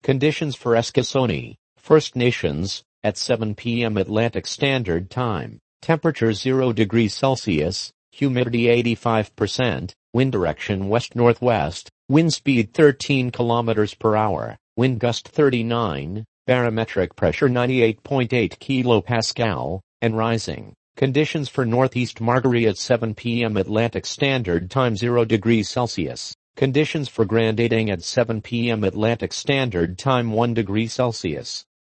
Conditions for Eskasoni, First Nations, at 7 p.m. Atlantic Standard Time. Temperature 0 degrees Celsius, humidity 85%, wind direction west-northwest, wind speed 13 kilometers per hour, wind gust 39, barometric pressure 98.8 kilopascal, and rising. Conditions for Northeast Margaree at 7 p.m. Atlantic Standard Time 0 degrees Celsius. Conditions for Grand Edang at 7 p.m. Atlantic Standard Time 1 degree Celsius.